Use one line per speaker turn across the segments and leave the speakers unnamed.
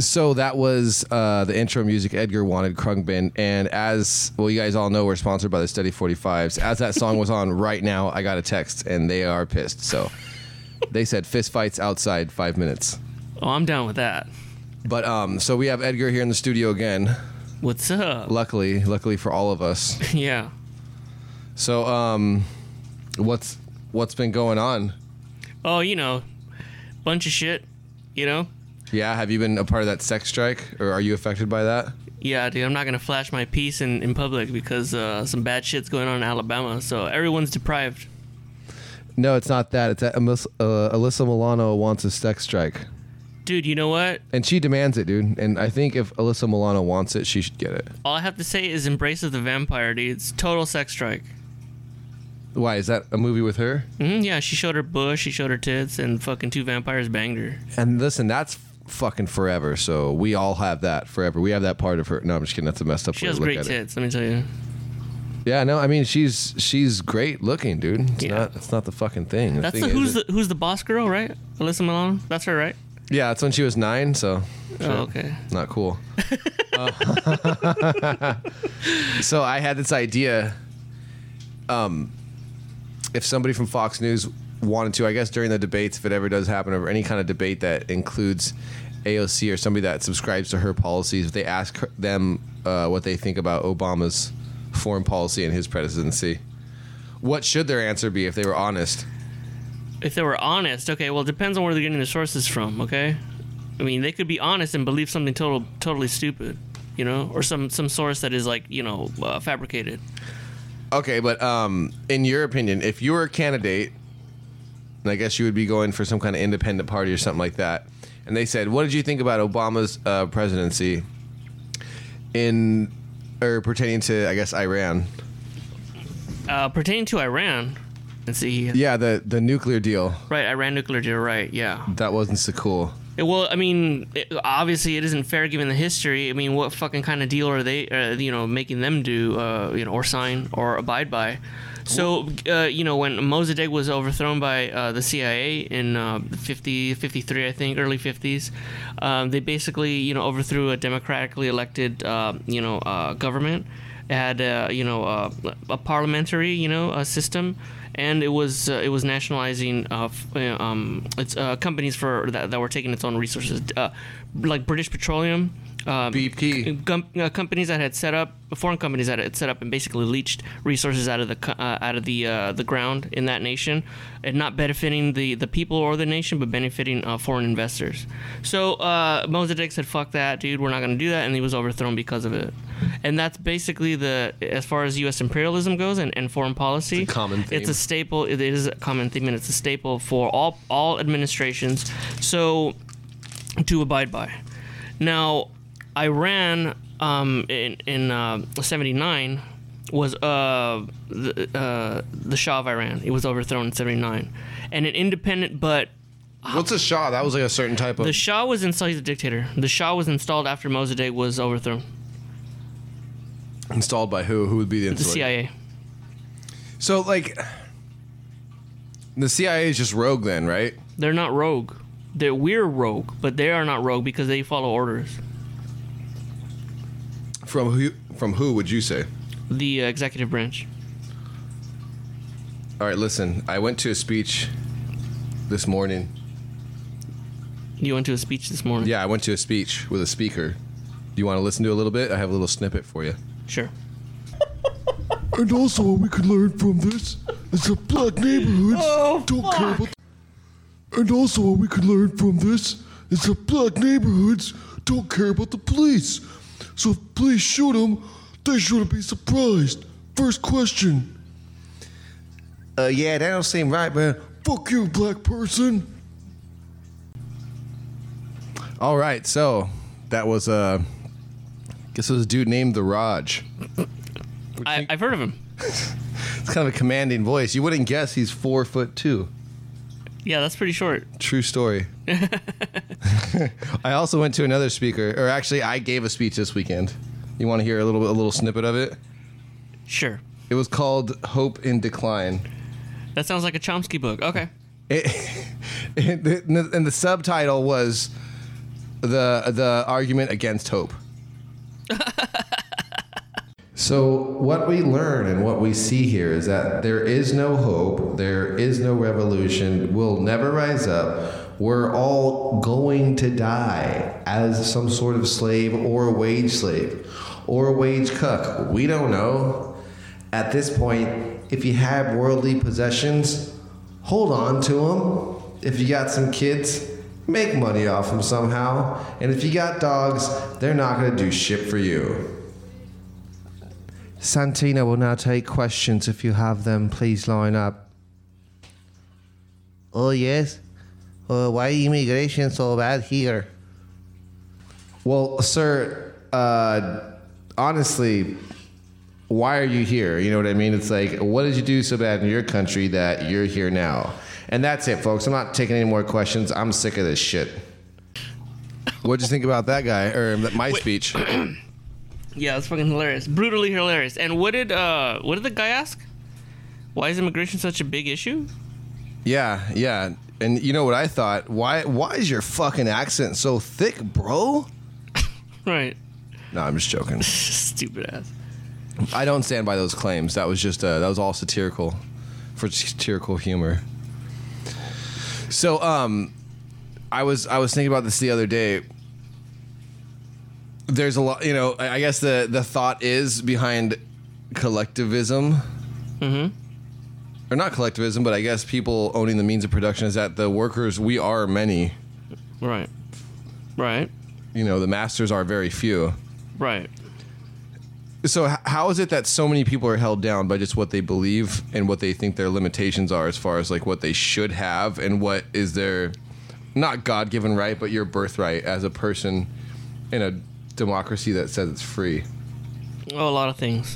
So that was the intro music Edgar wanted, Krungbin. And as, well, you guys all know we're sponsored by the Steady 45s. As that song was on right now, I got a text, and they are pissed. So they said fist fights outside 5 minutes.
Oh, I'm down with that.
But so we have Edgar here in the studio again.
What's up?
Luckily for all of us.
Yeah.
So what's been going on?
Oh, bunch of shit,
Yeah, have you been a part of that sex strike, or are you affected by that?
Yeah, dude, I'm not going to flash my piece in public because some bad shit's going on in Alabama, so everyone's deprived.
No, it's not that. It's that Alyssa Milano wants a sex strike.
Dude, you know what?
And she demands it, dude. And I think if Alyssa Milano wants it, she should get it.
All I have to say is Embrace of the Vampire, dude. It's total sex strike.
Why? Is that a movie with her?
Yeah, she showed her bush, she showed her tits, and fucking two vampires banged her.
And listen, that's fucking forever, so we all have that forever. We have that part of her. No, I'm just kidding. That's a messed up way to look at it.
She has great tits, let me tell you.
Yeah, no, I mean she's great looking, dude. It's not the fucking thing.
Who's the boss girl, right? Alyssa Milano? That's her, right?
Yeah, that's when she was 9, so
sure. Oh, okay.
Not cool. So I had this idea. If somebody from Fox News wanted to, I guess during the debates, if it ever does happen, or any kind of debate that includes AOC or somebody that subscribes to her policies, if they ask them what they think about Obama's foreign policy and his presidency, what should their answer be if they were honest?
If they were honest, okay, well, it depends on where they're getting their sources from, okay? I mean, they could be honest and believe something totally stupid, or some source that is fabricated.
Okay, but in your opinion, if you were a candidate, and I guess you would be going for some kind of independent party or something like that, and they said, what did you think about Obama's presidency pertaining to, I guess, Iran?
Pertaining to Iran, let's see.
Yeah, the nuclear deal.
Right, Iran nuclear deal, right, yeah.
That wasn't so cool.
Well, I mean, obviously it isn't fair given the history. I mean, what fucking kind of deal are they, making them do, or sign or abide by? So, when Mossadegh was overthrown by the CIA in 53, I think, early 50s, they basically, overthrew a democratically elected, government. It had, a parliamentary, system. And it was nationalizing its companies that were taking its own resources, like British Petroleum,
BP,
companies that had set up, foreign companies that had set up and basically leached resources out of the ground in that nation, and not benefiting the people or the nation, but benefiting foreign investors. So Mossadegh said, "Fuck that, dude. We're not going to do that," and he was overthrown because of it. And that's basically as far as U.S. imperialism goes and foreign policy.
It's a common theme.
It's a staple. It is a common theme, and it's a staple for all administrations. So to abide by. Now, Iran in 79 was the Shah of Iran. It was overthrown in 79, and an independent but.
What's a Shah? That was like a certain type of.
The Shah was installed. He's a dictator. The Shah was installed after Mossadegh was overthrown.
Installed by who? Who would be the installer?
The CIA.
So, the CIA is just rogue then, right?
They're not rogue. We're rogue, but they are not rogue because they follow orders.
From who would you say?
The executive branch.
All right, listen. I went to a speech this morning.
You went to a speech this morning?
Yeah, I went to a speech with a speaker. Do you want to listen to a little bit? I have a little snippet for you.
Sure.
And also what we could learn from this is that black neighborhoods don't care about... And also what we could learn from this is that black neighborhoods don't care about the police. So if police shoot them, they shouldn't be surprised. First question.
Yeah, that don't seem right, man.
Fuck you, black person.
All right, so that was guess it was a dude named the Raj.
I've heard of him.
It's kind of a commanding voice. You wouldn't guess he's 4'2".
Yeah, that's pretty short.
True story. I also went to another speaker, or actually, I gave a speech this weekend. You want to hear a little snippet of it?
Sure.
It was called "Hope in Decline."
That sounds like a Chomsky book. Okay.
And the subtitle was the argument against hope. So what we learn and what we see here is that there is no hope, there is no revolution, we'll never rise up. We're all going to die as some sort of slave or a wage slave or a wage cuck. We don't know. At this point, if you have worldly possessions, hold on to them. If you got some kids, make money off them somehow. And if you got dogs, they're not going to do shit for you. Santina will now take questions. If you have them, please line up. Oh, yes? Why immigration so bad here? Well, sir, honestly, why are you here? You know what I mean? It's like, what did you do so bad in your country that you're here now? And that's it, folks. I'm not taking any more questions. I'm sick of this shit. What'd you think about that guy, or my speech?
Yeah, it's fucking hilarious. Brutally hilarious. And what did the guy ask? Why is immigration such a big issue?
Yeah. And you know what I thought? Why is your fucking accent so thick, bro?
Right.
No, I'm just joking.
Stupid ass.
I don't stand by those claims. That was just that was all satirical humor. So I was thinking about this the other day. There's a lot, I guess the thought is behind collectivism. Mm-hmm. Or not collectivism, but I guess people owning the means of production is that the workers, we are many.
Right.
The masters are very few.
Right.
So how is it that so many people are held down by just what they believe and what they think their limitations are as far as like what they should have and what is their, not God-given right, but your birthright as a person in a democracy that says it's free?
Oh, a lot of things.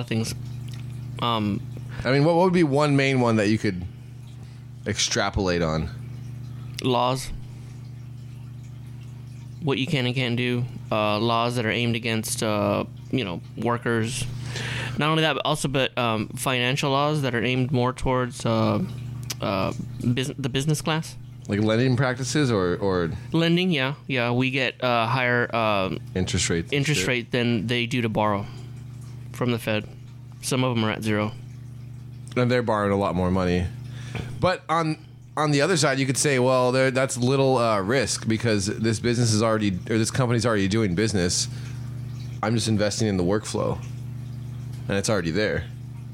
I mean, what would be one main one that you could extrapolate on?
Laws. What you can and can't do. Laws that are aimed against, workers. Not only that, but financial laws that are aimed more towards the business class.
Like lending practices or
lending, yeah. We get higher
interest rate
than they do to borrow from the Fed. Some of them are at zero.
And they're borrowing a lot more money. But on the other side, you could say, well, that's little risk because this company's already doing business. I'm just investing in the workflow, and it's already there.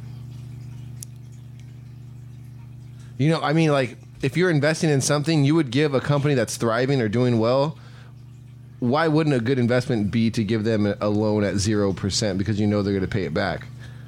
Like if you're investing in something, you would give a company that's thriving or doing well. Why wouldn't a good investment be to give them a loan at 0% because they're going to pay it back?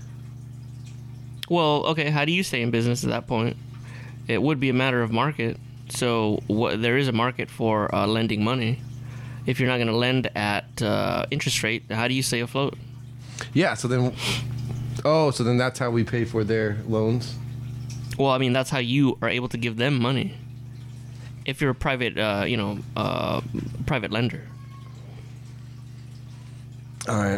Well, okay, how do you stay in business at that point? It would be a matter of market. So there is a market for lending money. If you're not going to lend at interest rate, how do you stay afloat?
Yeah, so then that's how we pay for their loans?
Well, I mean, that's how you are able to give them money. If you're a private, private lender.
All right.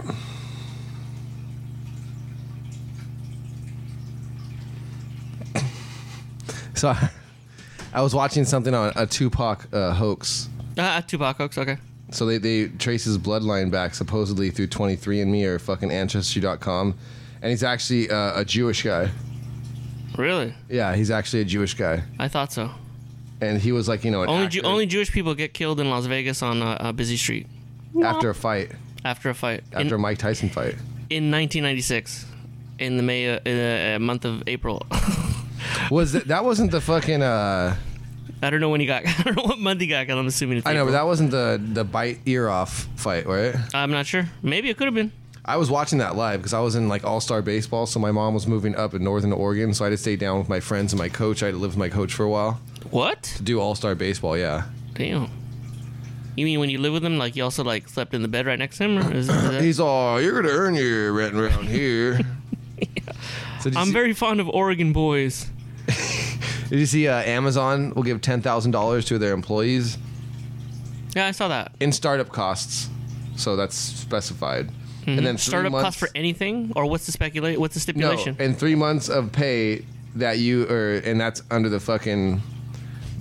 So I was watching something on a Tupac hoax.
Tupac hoax, okay.
So they trace his bloodline back supposedly through 23andMe or fucking Ancestry.com. And he's actually a Jewish guy.
Really?
Yeah, he's actually a Jewish guy.
I thought so.
And he was like, an actor.
Only Jewish people get killed in Las Vegas on Busy Street.
After a fight.
After
a Mike Tyson fight.
In 1996. In the month of April.
That wasn't the fucking
I don't know when he got. I don't know what month he got. I'm assuming it's
I know,
April.
but that wasn't the bite ear off fight, right?
I'm not sure. Maybe it could have been.
I was watching that live because I was in like all-star baseball, so my mom was moving up in northern Oregon, so I had to stay down with my friends and my coach. I had to live with my coach for a while.
What?
To do all-star baseball, yeah.
Damn. You mean when you live with him, like you also like slept in the bed right next to him? Or is that...
He's all, you're gonna earn your rent around here.
Yeah. So I'm very fond of Oregon boys.
Did you see Amazon will give $10,000 to their employees?
Yeah, I saw that.
In startup costs, so that's specified.
Mm-hmm.
And then
startup costs for anything, or what's the stipulation?
No, and 3 months of pay that and that's under the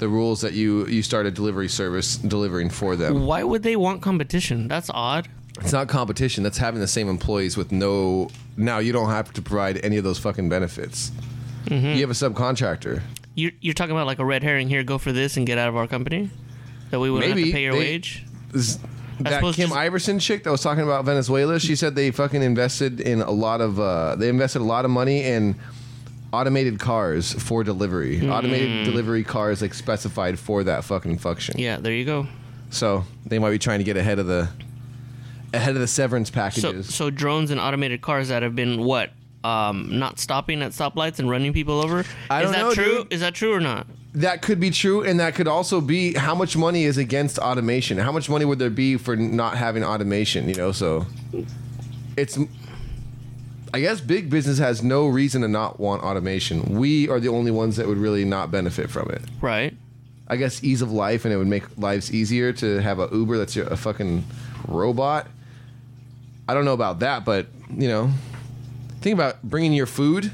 the rules that you started delivery service delivering for them.
Why would they want competition? That's odd.
It's not competition. That's having the same employees with no. Now you don't have to provide any of those fucking benefits.
Mm-hmm.
You have a subcontractor.
You're talking about like a red herring here. Go for this and get out of our company. That we wouldn't have to pay your wage.
That Kim Iverson chick that was talking about Venezuela, she said they fucking invested in a lot of money in automated cars for delivery. Automated delivery cars like specified for that fucking function.
Yeah, there you go.
So they might be trying to get ahead of the severance packages.
So drones and automated cars that have been not stopping at stoplights and running people over.
I don't know,
true?
dude.
Is that true or not?
That could be true, and that could also be how much money is against automation. How much money would there be for not having automation? You know, so it's. I guess big business has no reason to not want automation. We are the only ones that would really not benefit from it.
Right.
I guess ease of life, and it would make lives easier to have a Uber that's a fucking robot. I don't know about that, but you know, think about bringing your food.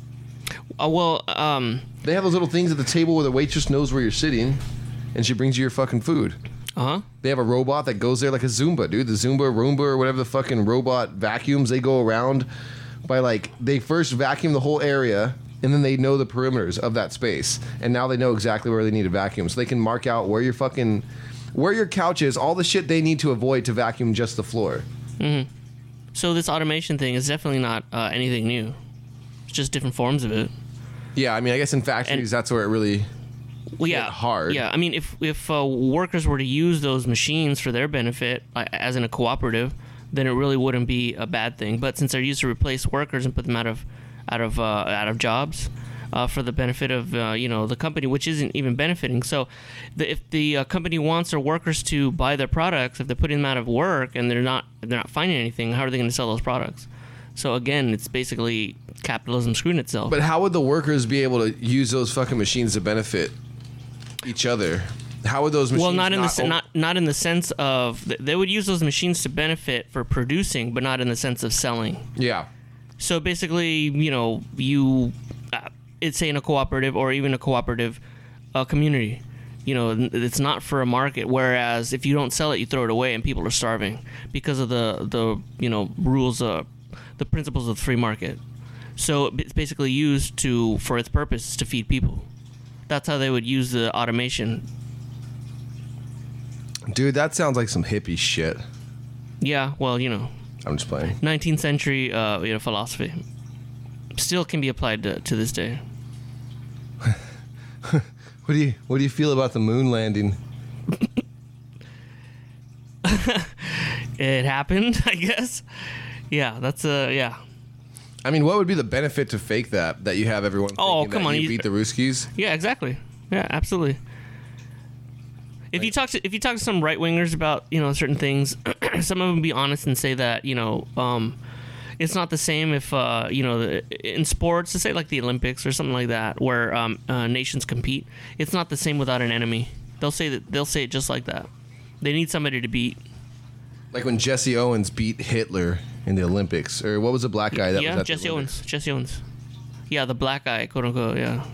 They
have those little things at the table where the waitress knows where you're sitting, and she brings you your fucking food. They have a robot that goes there like a Zumba, dude. The Zumba, Roomba, or whatever the fucking robot vacuums. They go around by they first vacuum the whole area, and then they know the perimeters of that space, and now they know exactly where they need to vacuum, so they can mark out where your couch is, all the shit they need to avoid to vacuum just the floor.
Mm-hmm. So this automation thing is definitely not anything new. It's just different forms of it.
Yeah, I mean, I guess in factories, that's where it really hit hard.
Yeah, I mean, if workers were to use those machines for their benefit, as in a cooperative, then it really wouldn't be a bad thing. But since they're used to replace workers and put them out of jobs for the benefit of the company, which isn't even benefiting. So if the company wants their workers to buy their products, if they're putting them out of work and they're not finding anything, how are they going to sell those products? So again, it's basically capitalism screwing itself.
But how would the workers be able to use those fucking machines to benefit each other? How would those machines?
Well, not in the sense of they would use those machines to benefit for producing, but not in the sense of selling.
Yeah.
So basically, it's say in a cooperative or even a cooperative community. It's not for a market. Whereas if you don't sell it, you throw it away, and people are starving because of the rules, the principles of the free market. So it's basically used for its purpose to feed people. That's how they would use the automation.
Dude, that sounds like some hippie shit.
Yeah, well,
I'm just playing.
19th century philosophy still can be applied to this day.
What do you feel about the moon landing?
It happened, I guess. Yeah, that's yeah.
I mean, what would be the benefit to fake that you have everyone thinking that you beat the Ruskies?
Yeah, exactly. Yeah, absolutely. If you talk to some right wingers about certain things, some of them be honest and say that it's not the same if in sports, to say like the Olympics or something like that, where nations compete. It's not the same without an enemy. They'll say it just like that. They need somebody to beat.
Like when Jesse Owens beat Hitler in the Olympics, or what was the black guy that was at
Jesse
the Olympics?
Jesse Owens. Yeah, the black guy, quote unquote. Yeah.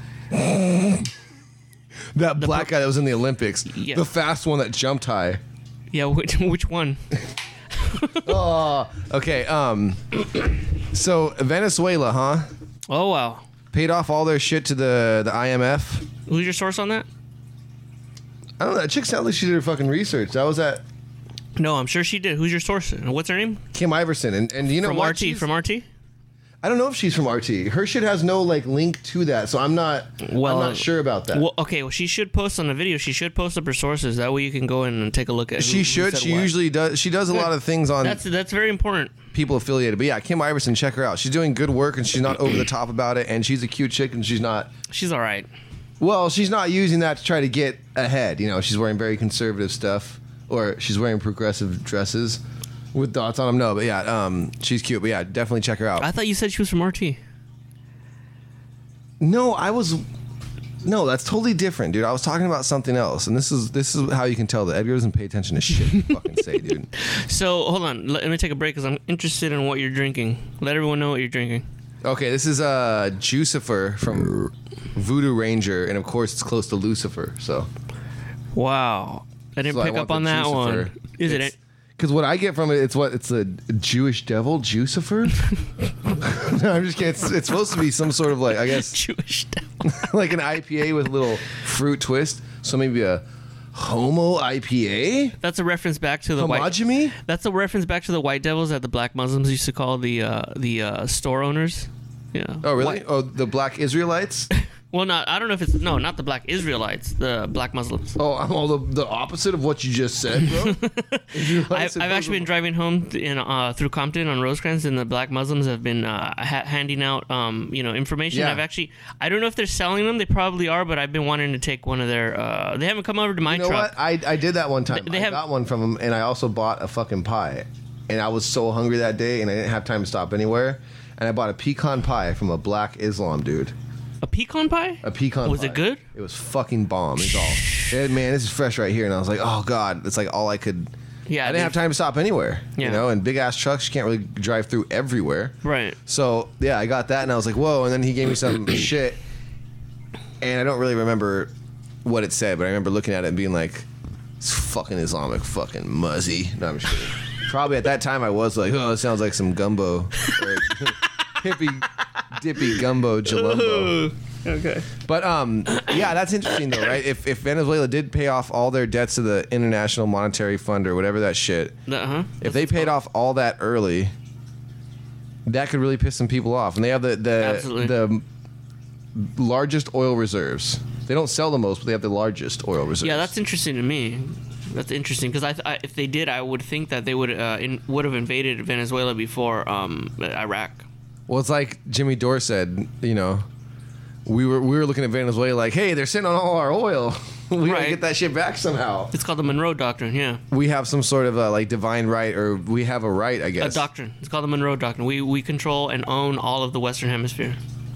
That black guy that was in the Olympics.
Yeah.
The fast one that jumped high.
Yeah, which one?
Oh, okay. So Venezuela, huh?
Oh wow.
Paid off all their shit to the IMF.
Who's your source on that?
I don't know. That chick sounded like she did her fucking research. That was at.
No, I'm sure she did. Who's your source? What's her name?
Kim Iverson, and you know
from
what?
RT. From RT.
I don't know if she's from RT. Her shit has no link to that, so I'm not sure about that.
Well, okay. Well, she should post on the video. She should post up her sources. That way you can go in and take a look at.
She should. She usually does. She does a lot of things on.
That's very important.
People affiliated, but yeah, Kim Iverson, check her out. She's doing good work, and she's not over the top about it. And she's a cute chick, and she's not.
She's all right.
Well, she's not using that to try to get ahead. She's wearing very conservative stuff, or she's wearing progressive dresses with dots on them. No, but yeah, she's cute. But yeah, definitely check her out.
I thought you said she was from RT.
No, No, that's totally different, dude. I was talking about something else, and this is how you can tell that Edgar doesn't pay attention to shit you fucking say, dude.
So hold on, let me take a break because I'm interested in what you're drinking. Let everyone know what you're drinking.
Okay, this is Jucifer from Voodoo Ranger, and of course it's close to Lucifer. So
Wow. I didn't
So I
pick
want
up on
the
that
Jucifer.
one. Is it?
Because what I get from it, it's a Jewish devil, Jucifer. No, I'm just kidding. It's supposed to be some sort of like, I guess,
Jewish devil.
like an IPA with a little fruit twist. So maybe a homo IPA.
That's a reference back to the white.
Homogamy?
That's a reference back to the white devils that the black Muslims used to call the store owners. Yeah.
Oh, really?
White-
Oh, the black Israelites?
Well, I don't know if it's not the black Israelites, the black Muslims.
Oh, I'm all the opposite of what you just said, bro.
I've actually been driving home through Compton on Rosecrans, and the black Muslims have been handing out information.
Yeah.
I don't know if they're selling them. They probably are, but I've been wanting to take one of their. They haven't come over to my
You know
truck.
what? I did that one time.
They
I
have-
got one from them, and I also bought a fucking pie. And I was so hungry that day, and I didn't have time to stop anywhere. And I bought a pecan pie from a black Islam dude.
A pecan pie?
A pecan
Was
pie.
it good?
It was fucking bomb. It's all. Yeah, man, this is fresh right here. And I was like, oh, God. It's like all I could.
Yeah.
I didn't have time to stop anywhere.
Yeah.
You know, and big ass trucks, you can't really drive through everywhere.
Right.
So, yeah, I got that, and I was like, whoa. And then he gave me some shit. And I don't really remember what it said, but I remember looking at it and being like, it's fucking Islamic fucking muzzy. No, I'm just kidding. Probably at that time I was like, oh, it sounds like some gumbo. Or hippy, dippy gumbo jalumbo.
Okay.
But, yeah, that's interesting, though, right? If Venezuela did pay off all their debts to the International Monetary Fund or whatever that shit, if they paid off all that early, that could really piss some people off. And they have
Absolutely.
the largest oil reserves. They don't sell the most, but they have the largest oil reserves.
Yeah, that's interesting to me. That's interesting because if they did, I would think that they would have invaded Venezuela before Iraq.
Well, it's like Jimmy Dore said, you know, we were looking at Venezuela like, hey, they're sitting on all our oil. We gotta
Right.
get that shit back somehow.
It's called the Monroe Doctrine. Yeah,
We have some sort of like divine right, or we have a right, I
a
guess.
doctrine. It's called the Monroe Doctrine. We control and own all of the Western Hemisphere.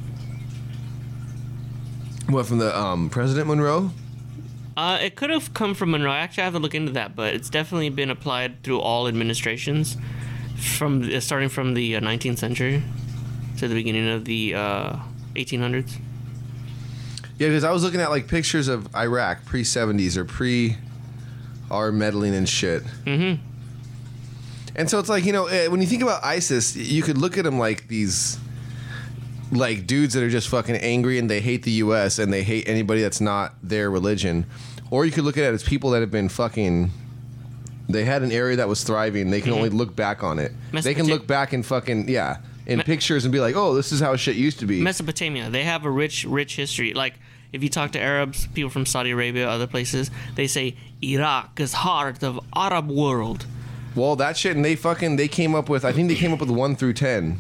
What, from the President Monroe?
It could have come from Monroe. Actually, I have to look into that, but it's definitely been applied through all administrations, starting from the 19th century to the beginning of the 1800s.
Yeah, because I was looking at like pictures of Iraq pre-70s or pre our meddling and shit.
Mm-hmm.
And so it's like, you know, when you think about ISIS, you could look at them like these like dudes that are just fucking angry and they hate the U.S. and they hate anybody that's not their religion. Or you could look at it as people that have been fucking... They had an area that was thriving. They can only look back on it. They can look back and fucking... Yeah. In pictures and be like, oh, this is how shit used to be.
Mesopotamia, they have a rich history. Like, if you talk to Arabs, people from Saudi Arabia, other places, they say Iraq is heart of Arab world.
Well, that shit, and they came up with... I think they came up with 1 through 10.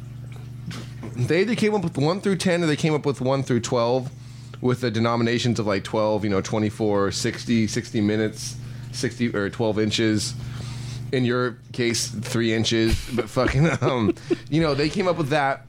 They either came up with 1 through 10 or they came up with 1 through 12 with the denominations of like 12, 24, 60 minutes, 60 or 12 inches. In your case, 3 inches. But fucking, they came up with that.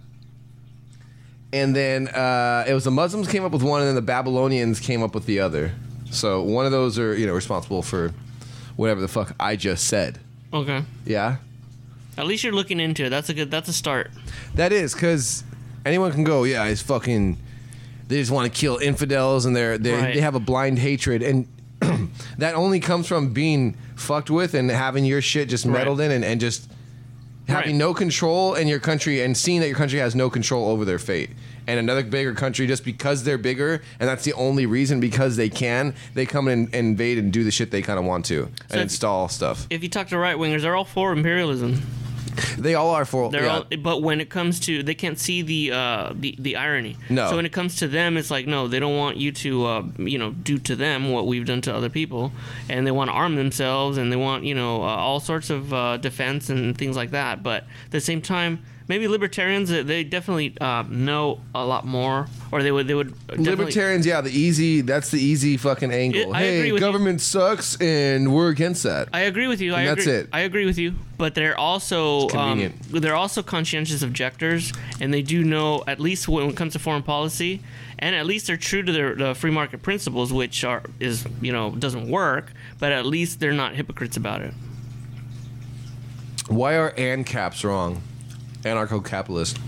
And then it was the Muslims came up with one and then the Babylonians came up with the other. So one of those are, responsible for whatever the fuck I just said.
Okay.
Yeah?
At least you're looking into it. That's a start.
That is, because anyone can go, yeah, it's fucking... They just want to kill infidels, and they have a blind hatred, and that only comes from being fucked with and having your shit just meddled in and just having no control in your country and seeing that your country has no control over their fate. And another bigger country, just because they're bigger, and that's the only reason, because they can, they come in and invade and do the shit they kind of want to and install stuff.
If you talk to right wingers, they're all for imperialism.
They all are for.
They're
yeah.
all, but when it comes to, they can't see the irony.
No.
So when it comes to them, it's like, no, they don't want you to do to them what we've done to other people, and they want to arm themselves, and they want all sorts of defense and things like that. But at the same time, maybe libertarians, they definitely know a lot more, or they would definitely...
Libertarians, yeah, that's the easy fucking angle.
I agree
Hey,
with
government sucks, and we're against that.
I agree with you.
That's it.
I agree with you, but they're also
convenient.
they're also conscientious objectors, and they do know, at least when it comes to foreign policy, and at least they're true to their free market principles, which doesn't work, but at least they're not hypocrites about it.
Why are ANCAPs wrong? Anarcho-capitalist.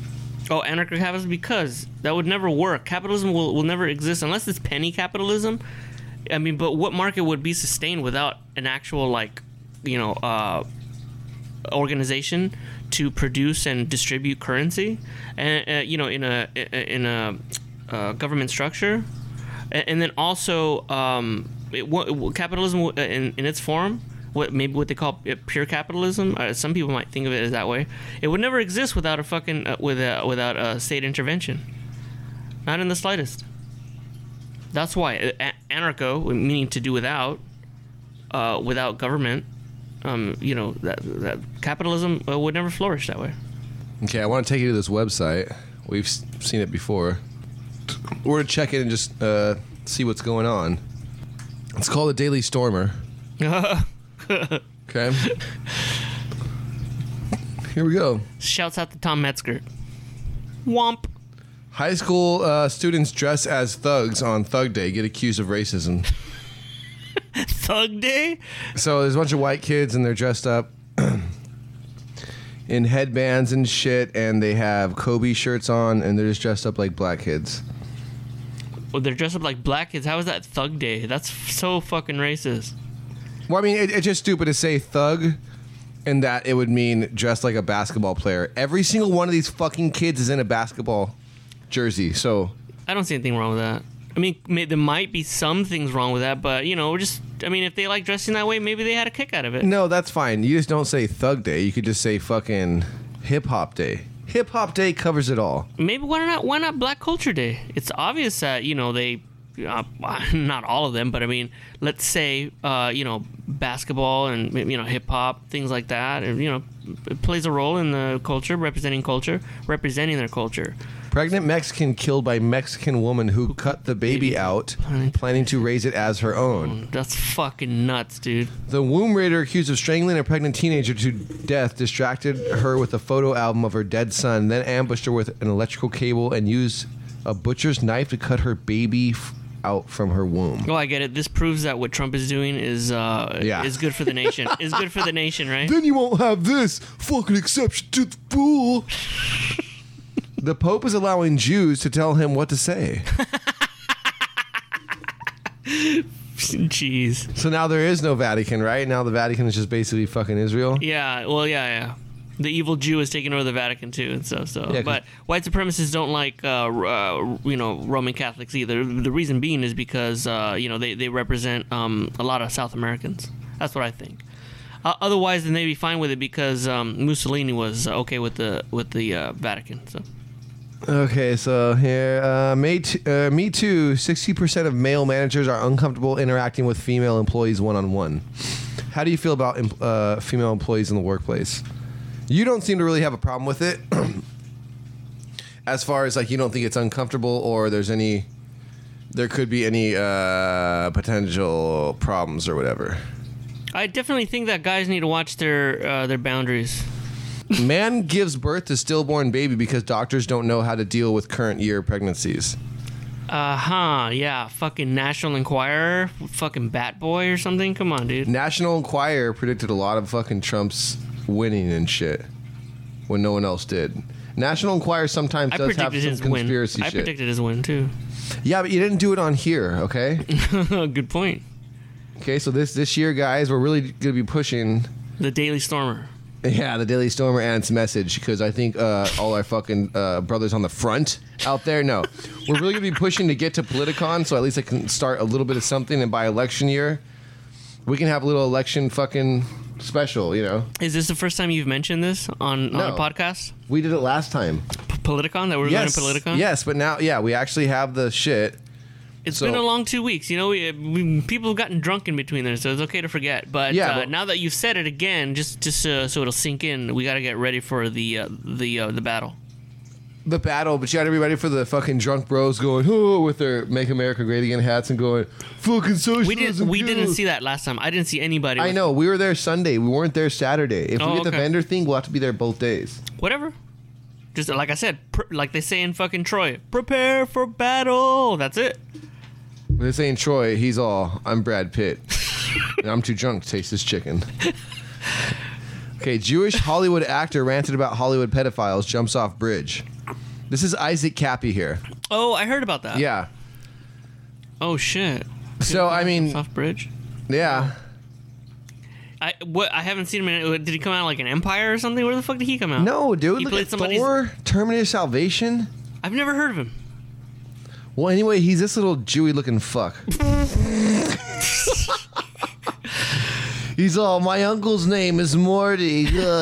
Oh, anarcho-capitalism, because that would never work. Capitalism will never exist unless it's penny capitalism. I mean, but what market would be sustained without an actual, like, you know, organization to produce and distribute currency, and you know, in a government structure, and then also capitalism in its form. What they call pure capitalism. Some people might think of it as that way. It would never exist without a fucking without a state intervention. Not in the slightest. That's why anarcho, meaning to do without government. You know that capitalism would never flourish that way.
Okay, I want to take you to this website. We've seen it before. We're gonna check it and just see what's going on. It's called the Daily Stormer. Okay. Here we go.
Shouts out to Tom Metzger. Womp.
High school students dress as thugs on Thug Day get accused of racism.
Thug Day?
So there's a bunch of white kids and they're dressed up in headbands and shit, and they have Kobe shirts on, and they're just dressed up like black kids.
Well, they're dressed up like black kids. How is that Thug Day? That's so fucking racist.
Well, I mean, it's just stupid to say thug, and that it would mean dressed like a basketball player. Every single one of these fucking kids is in a basketball jersey, so...
I don't see anything wrong with that. I mean, there might be some things wrong with that, but, you know, if they like dressing that way, maybe they had a kick out of it.
No, that's fine. You just don't say Thug Day. You could just say fucking Hip Hop Day. Hip Hop Day covers it all.
Maybe why not Black Culture Day? It's obvious that, you know, they... not all of them, but I mean, let's say, you know, basketball and, you know, hip hop, things like that, and, you know, it plays a role in the culture, representing their culture.
Pregnant Mexican killed by Mexican woman who cut the baby out, planning to raise it as her own.
That's fucking nuts, dude.
The womb raider accused of strangling a pregnant teenager to death distracted her with a photo album of her dead son, then ambushed her with an electrical cable and used a butcher's knife to cut her baby out from her womb.
Oh, I get it. This proves that what Trump is doing is good for the nation. Is good for the nation, right?
Then you won't have this fucking exception to the rule.
The Pope is allowing Jews to tell him what to say.
Jeez.
So now there is no Vatican, right? Now the Vatican is just basically fucking Israel?
Yeah, well, yeah. The evil Jew is taking over the Vatican too, and so. Yeah, but white supremacists don't like, you know, Roman Catholics either. The reason being is because, you know, they represent a lot of South Americans. That's what I think. Otherwise, then they'd be fine with it because Mussolini was okay with the Vatican. So.
Okay, so here, Me Too. 60% of male managers are uncomfortable interacting with female employees one-on-one. How do you feel about female employees in the workplace? You don't seem to really have a problem with it. As far as, like, you don't think it's uncomfortable or there could be any potential problems or whatever.
I definitely think that guys need to watch their boundaries.
Man gives birth to stillborn baby because doctors don't know how to deal with current year pregnancies.
Yeah. Fucking National Enquirer, fucking Bat Boy or something. Come on, dude.
National Enquirer predicted a lot of fucking Trump's winning and shit when no one else did. National Enquirer sometimes does have some conspiracy shit.
I predicted his win too.
Yeah, but you didn't do it on here, okay?
Good point.
Okay, so this year, guys, we're really going to be pushing
the Daily Stormer.
Yeah, the Daily Stormer and its message, because I think all our fucking brothers on the front out there, no. We're really going to be pushing to get to Politicon, so at least I can start a little bit of something, and by election year, we can have a little election fucking special, you know.
Is this the first time you've mentioned this on a podcast?
We did it last time.
Politicon? That we're going to Politicon?
Yes, but now, yeah, we actually have the shit.
It's been a long 2 weeks. You know, people have gotten drunk in between there, so it's okay to forget. But, now that you've said it again, just so it'll sink in, we got to get ready for the battle.
The battle, but you got to be ready for the fucking drunk bros going, oh, with their Make America Great Again hats and going, fucking socialism.
We didn't see that last time. I didn't see anybody.
I know. We were there Sunday. We weren't there Saturday. If we get the vendor thing, we'll have to be there both days.
Whatever. Just like I said, like they say in fucking Troy, prepare for battle. That's it.
This ain't Troy. He's all, I'm Brad Pitt. And I'm too drunk to taste this chicken. Okay, Jewish Hollywood actor ranted about Hollywood pedophiles, jumps off bridge. This is Isaac Cappy here.
Oh, I heard about that.
Yeah.
Oh shit.
So I mean,
Off bridge.
yeah.
I haven't seen him in. Did he come out like an Empire or something? Where the fuck did he come out?
No, dude.
He
Look
played
at
somebody's-
Thor, Terminator Salvation.
I've never heard of him.
Well, anyway, he's this little Jewy looking fuck. He's all, my uncle's name is Morty.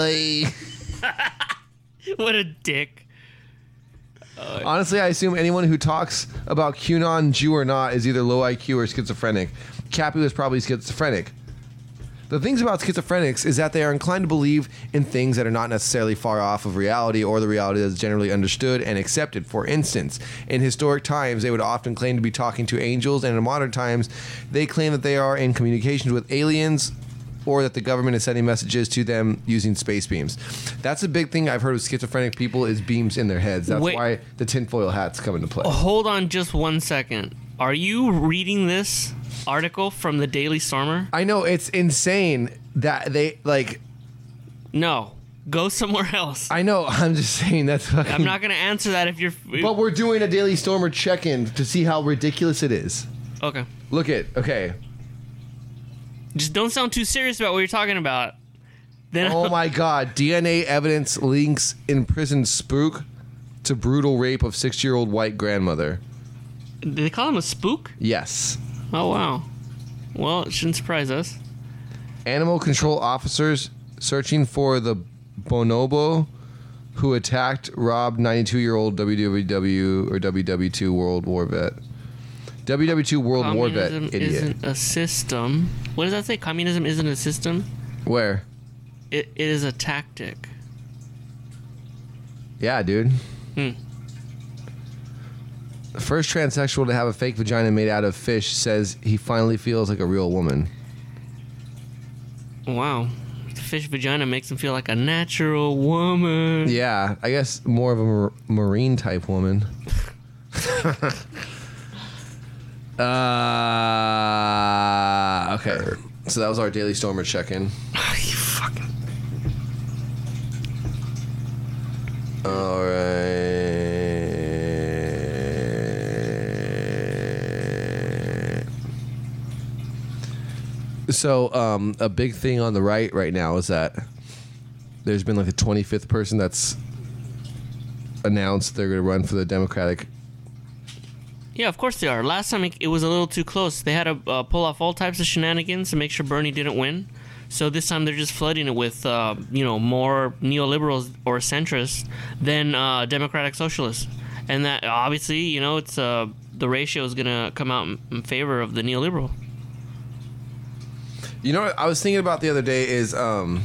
What a dick.
Honestly, I assume anyone who talks about QAnon, Jew or not, is either low IQ or schizophrenic. Cappy was probably schizophrenic. The things about schizophrenics is that they are inclined to believe in things that are not necessarily far off of reality or the reality that is generally understood and accepted. For instance, in historic times, they would often claim to be talking to angels, and in modern times, they claim that they are in communications with aliens or that the government is sending messages to them using space beams. That's a big thing I've heard with schizophrenic people is beams in their heads. That's why the tinfoil hats come into play.
Hold on just 1 second. Are you reading this article from the Daily Stormer?
I know, it's insane that they, like...
No. Go somewhere else.
I know, I'm just saying that's fucking...
I'm not going to answer that if you're...
But we're doing a Daily Stormer check-in to see how ridiculous it is.
Okay.
Look at, okay.
Just don't sound too serious about what you're talking about. Then
Oh my god, DNA evidence links imprisoned spook to brutal rape of 6-year-old white grandmother.
Did they call him a spook?
Yes.
Oh, wow. Well, it shouldn't surprise us.
Animal control officers searching for the bonobo who attacked robbed 92-year-old WWW or WW2 World War vet. WW2 World War vet,
Communism
idiot.
isn't a system. What does that say? Communism isn't a system?
Where?
It is a tactic.
Yeah, dude.
Hmm.
The first transsexual to have a fake vagina made out of fish says he finally feels like a real woman.
Wow. The fish vagina makes him feel like a natural woman.
Yeah, I guess more of a marine type woman. Okay. So that was our Daily Stormer check-in.
You fucking...
All right. So, a big thing on the right now is that there's been like the 25th person that's announced they're going to run for the Democratic.
Yeah, of course they are. Last time it was a little too close. They had to pull off all types of shenanigans to make sure Bernie didn't win. So this time they're just flooding it with, more neoliberals or centrists than democratic socialists. And that, obviously, it's the ratio is going to come out in favor of the neoliberal.
You know what I was thinking about the other day is the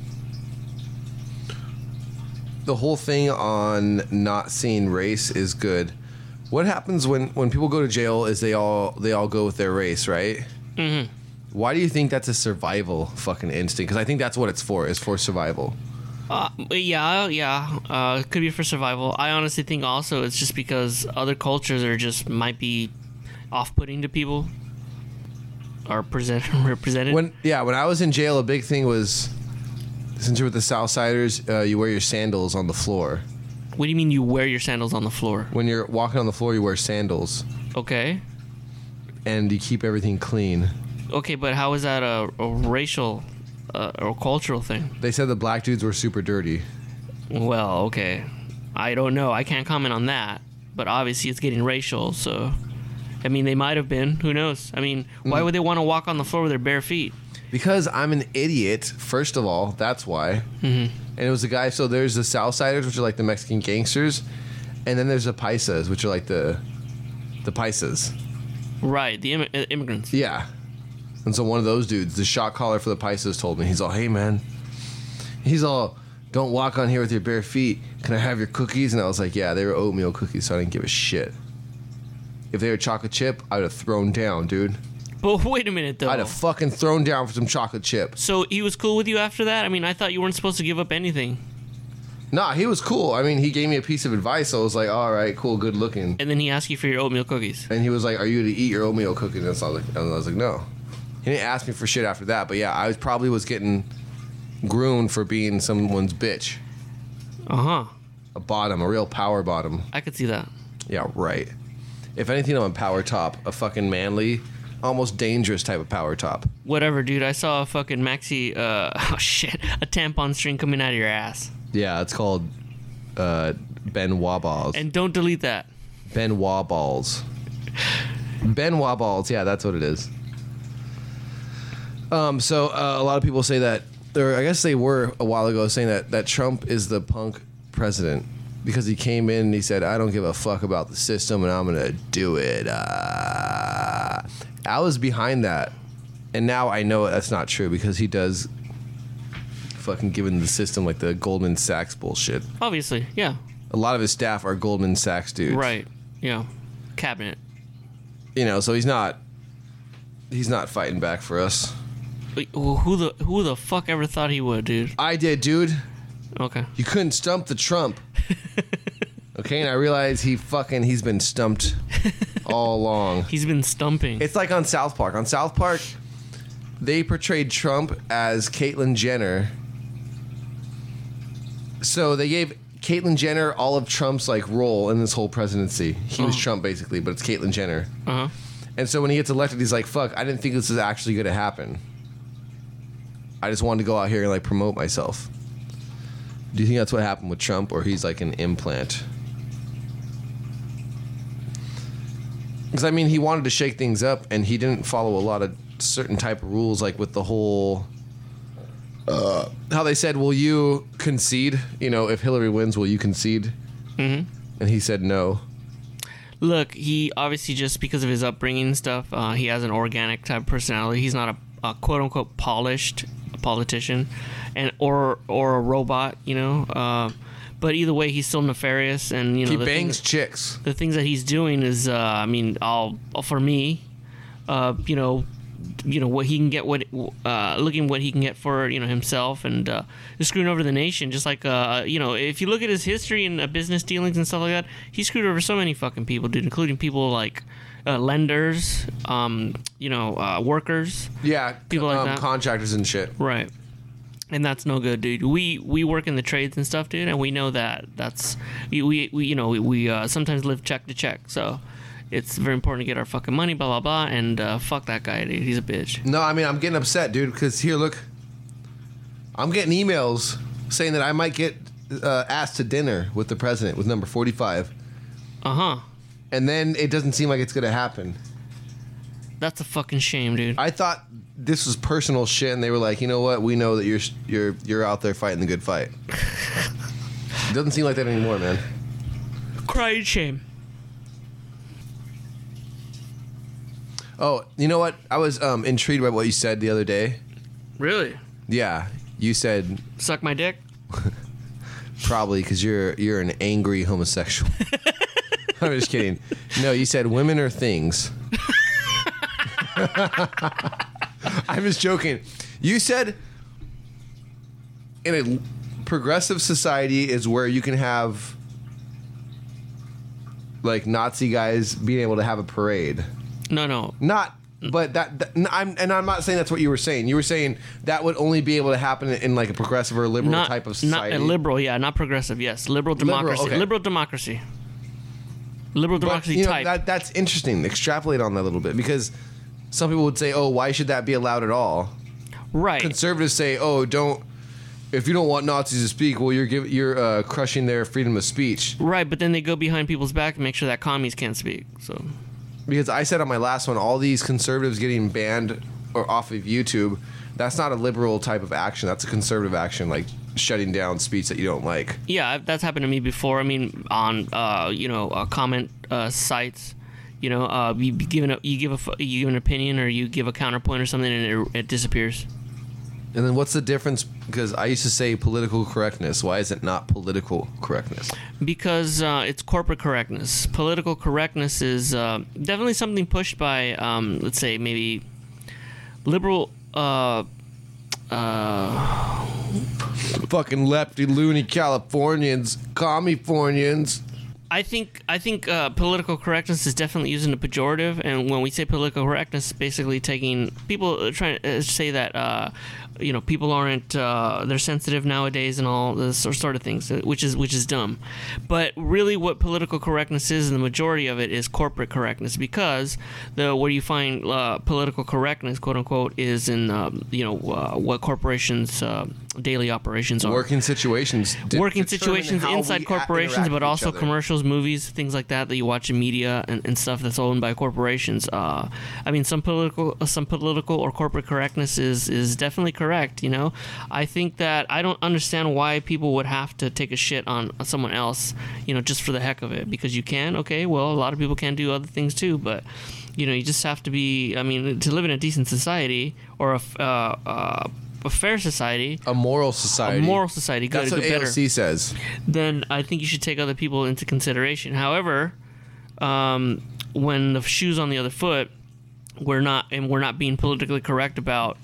whole thing on not seeing race is good. What happens when people go to jail is they all go with their race, right?
Mm-hmm.
Why do you think that's a survival fucking instinct? Because I think that's what it's for. It's for survival.
Yeah. It could be for survival. I honestly think also it's just because other cultures might be off-putting to people. Are represented.
When I was in jail, a big thing was, since you're with the Southsiders, you wear your sandals on the floor.
What do you mean you wear your sandals on the floor?
When you're walking on the floor, you wear sandals.
Okay.
And you keep everything clean.
Okay, but how is that a racial or cultural thing?
They said the black dudes were super dirty.
Well, okay. I don't know. I can't comment on that. But obviously it's getting racial, so... I mean, they might have been. Who knows? I mean, why would they want to walk on the floor with their bare feet?
Because I'm an idiot, first of all. That's why.
Mm-hmm.
And it was a guy... So there's the Southsiders, which are like the Mexican gangsters. And then there's the Paisas, which are like the Paisas.
Right, the immigrants.
Yeah. And so one of those dudes, the shot caller for the Paisas, told me, he's all, hey, man. He's all, don't walk on here with your bare feet. Can I have your cookies? And I was like, yeah, they were oatmeal cookies, so I didn't give a shit. If they were chocolate chip, I'd have thrown down, dude.
But wait a minute, though.
I'd have fucking thrown down for some chocolate chip.
So he was cool with you after that? I mean, I thought you weren't supposed to give up anything.
Nah, he was cool. I mean, he gave me a piece of advice. So I was like, all right, cool, good looking.
And then he asked you for your oatmeal cookies.
And he was like, are you to eat your oatmeal cookies? And I was like, no. He didn't ask me for shit after that. But yeah, I probably was getting groomed for being someone's bitch.
Uh-huh.
A bottom, a real power bottom.
I could see that.
Yeah, right. If anything, I'm a power top. A fucking manly, almost dangerous type of power top.
Whatever, dude. I saw a fucking maxi, oh shit, a tampon string coming out of your ass.
Yeah, it's called Benoit balls.
And don't delete that.
Benoit balls. Benoit balls. Yeah, that's what it is. So a lot of people say that, or I guess they were a while ago saying that Trump is the punk president because he came in and he said, I don't give a fuck about the system and I'm going to do it. I was behind that. And now I know that's not true because he does fucking give in the system like the Goldman Sachs bullshit.
Obviously, yeah.
A lot of his staff are Goldman Sachs dudes.
Right. Yeah. Cabinet.
You know, so he's not fighting back for us.
Who the fuck ever thought he would, dude?
I did, dude.
Okay.
You couldn't stump the Trump. Okay, and I realized he's been stumped all along.
He's been stumping.
It's like on South Park. On South Park, they portrayed Trump as Caitlyn Jenner. So they gave Caitlyn Jenner all of Trump's like role in this whole presidency. He was Trump basically, but it's Caitlyn Jenner.
Uh-huh.
And so when he gets elected, he's like, fuck, I didn't think this was actually going to happen. I just wanted to go out here and like promote myself. Do you think that's what happened with Trump, or he's like an implant? Because I mean, he wanted to shake things up, and he didn't follow a lot of certain type of rules, like with the whole how they said, "Will you concede? You know, if Hillary wins, will you concede?" Mm-hmm. And he said no.
Look, he obviously, just because of his upbringing and stuff, he has an organic type of personality. He's not a quote unquote polished politician, and or a robot, you know. But either way, he's still nefarious, and you know
he bangs chicks.
The things that he's doing is, I mean, for me, you know what he can get, looking what he can get for himself, and just screwing over the nation. Just like if you look at his history and business dealings and stuff like that, he screwed over so many fucking people, dude, including people like lenders, workers, people like that,
contractors and shit,
right? And that's no good, dude. We work in the trades and stuff, dude, and we know that's we sometimes live check to check, so it's very important to get our fucking money, blah blah blah, and fuck that guy, dude. He's a bitch.
No, I mean, I'm getting upset, dude, because here, look, I'm getting emails saying that I might get asked to dinner with the president with number 45. And then it doesn't seem like it's gonna happen.
That's a fucking shame, dude.
I thought this was personal shit, and they were like, you know what? We know that you're out there fighting the good fight. It doesn't seem like that anymore, man.
Crying shame.
Oh, you know what? I was intrigued by what you said the other day.
Really?
Yeah, you said
suck my dick.
Probably because you're an angry homosexual. I'm just kidding. No, you said women are things. I'm just joking. You said in a progressive society is where you can have like Nazi guys being able to have a parade.
No.
But I'm not saying that's what you were saying. You were saying that would only be able to happen in like a progressive or liberal type of society.
Not a liberal, yeah, not progressive. Yes, liberal democracy.
Okay.
Liberal democracy. Liberal democracy type.
That's interesting. Extrapolate on that a little bit, because some people would say, "Oh, why should that be allowed at all?"
Right.
Conservatives say, "Oh, don't. If you don't want Nazis to speak, well, you're crushing their freedom of speech."
Right, but then they go behind people's back and make sure that commies can't speak. So.
Because I said on my last one, all these conservatives getting banned or off of YouTube, that's not a liberal type of action. That's a conservative action, like shutting down speech that you don't like.
Yeah, that's happened to me before. I mean, on comment sites, you give an opinion or you give a counterpoint or something, and it disappears.
And then what's the difference? Because I used to say political correctness. Why is it not political correctness?
Because it's corporate correctness. Political correctness is definitely something pushed by, let's say, maybe liberal...
Fucking lefty, loony Californians, Commifornians.
I think political correctness is definitely used in a pejorative, and when we say political correctness, basically taking people trying to say that people aren't they're sensitive nowadays and all this sort of things, which is dumb. But really, what political correctness is, and the majority of it is corporate correctness, because where you find political correctness, quote unquote, is in what corporations' daily operations are.
Working situations
inside corporations, but also commercials, movies, things like that you watch in media and stuff that's owned by corporations. I mean, some political or corporate correctness is definitely correct. I think that I don't understand why people would have to take a shit on someone else, just for the heck of it, because you can. Okay, well, a lot of people can do other things too, but you just have to be. I mean, to live in a decent society or a fair society,
a moral society.
Good,
that's what AOC says.
Then I think you should take other people into consideration. However, when the shoe's on the other foot, we're not being politically correct about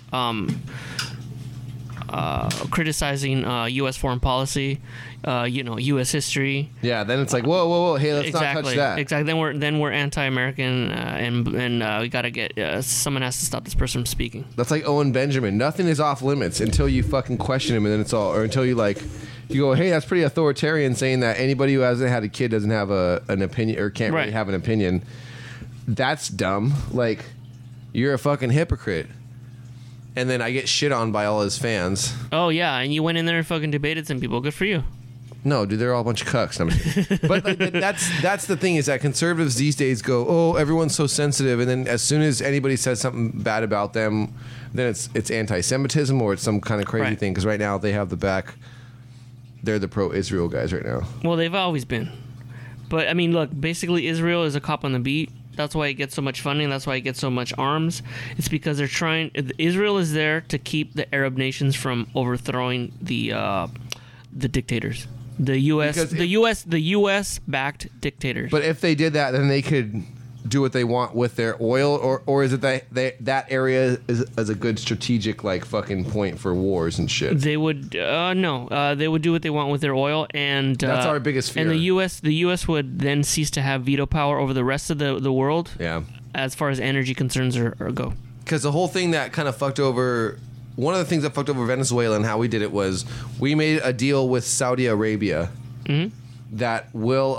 criticizing U.S. foreign policy, U.S. history.
Yeah, then it's like, whoa, hey, let's not touch that.
Exactly. Then we're anti-American, and we gotta get someone has to stop this person from speaking.
That's like Owen Benjamin. Nothing is off limits until you fucking question him, and then it's all, or until you you go, hey, that's pretty authoritarian, saying that anybody who hasn't had a kid doesn't have an opinion or can't really have an opinion. That's dumb. Like, you're a fucking hypocrite. And then I get shit on by all his fans.
Oh, yeah, and you went in there and fucking debated some people. Good for you.
No, dude, they're all a bunch of cucks. But that's the thing, is that conservatives these days go, oh, everyone's so sensitive, and then as soon as anybody says something bad about them, then it's anti-Semitism or it's some kind of crazy thing, because right now they have they're the pro-Israel guys right now. Well,
they've always been. But, I mean, look, basically Israel is a cop on the beat. That's why it gets so much funding. That's why it gets so much arms. It's because Israel is there to keep the Arab nations from overthrowing the dictators. The U.S. backed dictators.
But if they did that, then they could do what they want with their oil, or is it that area is a good strategic fucking point for wars and shit?
They would no. They would do what they want with their oil, and
that's our biggest fear.
And the U.S. would then cease to have veto power over the rest of the world.
Yeah.
As far as energy concerns go.
Because the whole thing that kind of fucked over. One of the things that fucked over Venezuela and how we did it was we made a deal with Saudi Arabia that will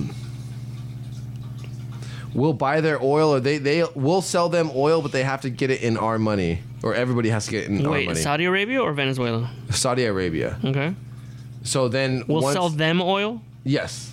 buy their oil, or they will sell them oil, but they have to get it in our money, or everybody has to get it in our money.
Wait, Saudi Arabia or Venezuela?
Saudi Arabia.
Okay.
So then
we'll sell them oil?
Yes.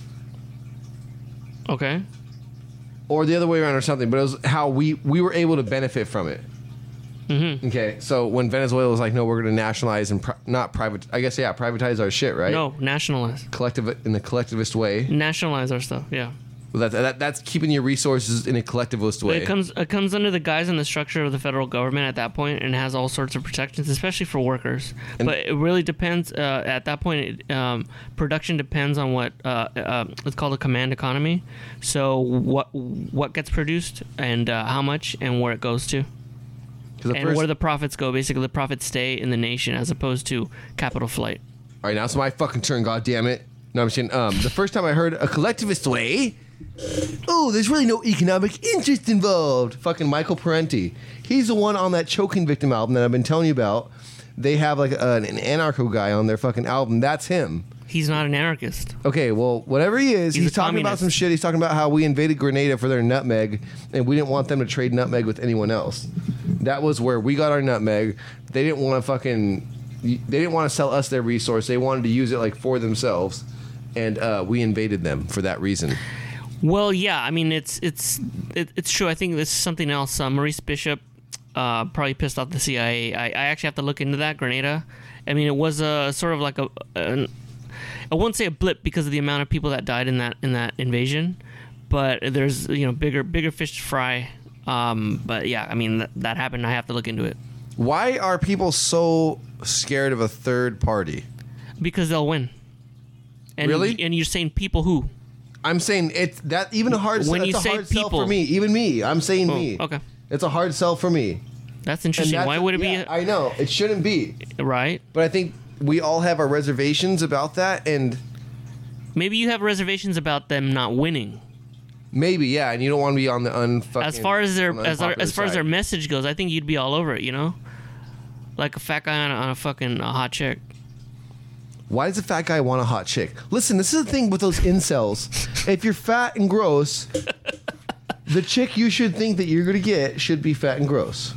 Okay.
Or the other way around or something, but it was how we were able to benefit from it. Mm-hmm. Okay, so when Venezuela was like, no, we're going to nationalize and privatize our shit, right?
No, nationalize.
In the collectivist way.
Nationalize our stuff, yeah.
Well, that's keeping your resources in a collectivist way.
It comes under the guise and the structure of the federal government at that point, and has all sorts of protections, especially for workers. But it really depends. At that point, production depends on what it's called a command economy. So what gets produced and how much and where it goes to. And where the profits go. Basically, the profits stay in the nation as opposed to capital flight.
All right, now it's my fucking turn, goddammit. No, I'm just kidding. The first time I heard a collectivist way, there's really no economic interest involved. Fucking Michael Parenti. He's the one on that Choking Victim album that I've been telling you about. They have an anarcho guy on their fucking album. That's him.
He's not an anarchist.
Okay, well, whatever he is, he's talking about some shit. He's talking about how we invaded Grenada for their nutmeg, and we didn't want them to trade nutmeg with anyone else. That was where we got our nutmeg. They didn't want to sell us their resource. They wanted to use it for themselves, and we invaded them for that reason.
Well, yeah, I mean it's true. I think this is something else. Maurice Bishop probably pissed off the CIA. I actually have to look into that Grenada. I mean, it was a sort of like I won't say a blip because of the amount of people that died in that invasion, but there's bigger fish to fry. But yeah, I mean that happened. I have to look into it.
Why are people so scared of a third party?
Because they'll win. And
really?
And you're saying people who?
I'm saying it's that even a hard.
When
it's
you
a
say
hard
people,
sell for me, even me. I'm saying me.
Okay.
It's a hard sell for me.
That's interesting. Why would it be?
I know it shouldn't be.
Right.
But I think we all have our reservations about that, and
maybe you have reservations about them not winning.
Maybe, yeah, and you don't want to be on the unfucking.
As far as their message goes, I think you'd be all over it. Like a fat guy on a fucking hot chick.
Why does a fat guy want a hot chick? Listen, this is the thing with those incels. If you're fat and gross, the chick you should think that you're going to get should be fat and gross.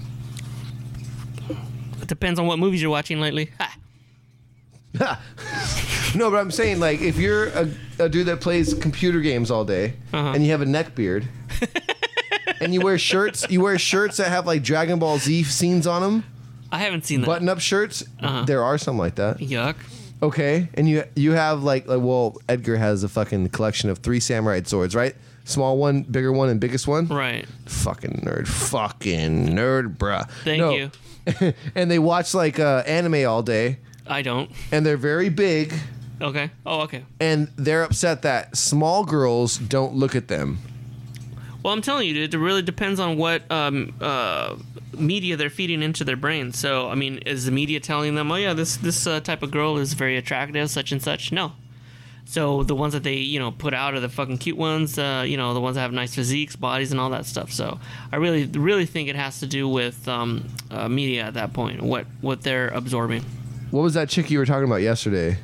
It depends on what movies you're watching lately. Ha.
No, but I'm saying, like, if you're a dude that plays computer games all day and you have a neck beard and you wear shirts that have, like, Dragon Ball Z scenes on them.
I haven't seen that.
Button-up shirts. There are some like that.
Yuck.
Okay, and you have like well, Edgar has a fucking collection of 3 samurai swords, right? Small one, bigger one, and biggest one.
Right.
Fucking nerd, bruh.
Thank you.
And they watch like anime all day,
I don't.
and they're very big,
Okay. Oh, okay.
and they're upset that small girls don't look at them.
Well, I'm telling you, dude, it really depends on what media they're feeding into their brains. So, I mean, is the media telling them, oh, yeah, this type of girl is very attractive, such and such? No. So the ones that they, put out are the fucking cute ones, the ones that have nice physiques, bodies, and all that stuff. So I really, really think it has to do with media at that point, what they're absorbing.
What was that chick you were talking about yesterday?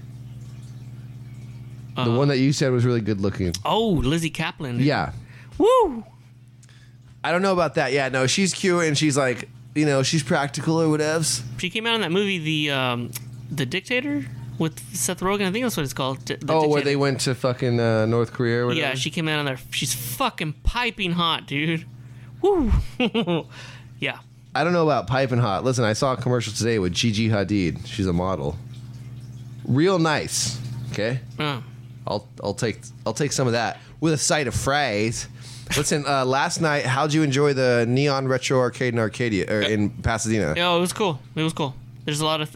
The one that you said was really good looking.
Oh, Lizzie Kaplan. Dude.
Yeah.
Woo!
I don't know about that. Yeah, no, she's cute and she's like, she's practical or whatevs.
She came out in that movie, The Dictator, with Seth Rogen. I think that's what it's called. The
where
Dictator.
they went to fucking North Korea or whatever?
Yeah, she came out on there. She's fucking piping hot, dude. Woo! Yeah.
I don't know about piping hot. Listen, I saw a commercial today with Gigi Hadid. She's a model. Real nice. Okay? I'll take some of that with a side of fries. Listen, last night, how'd you enjoy the Neon Retro Arcade in Arcadia or in Pasadena?
Yeah, it was cool. There's a lot of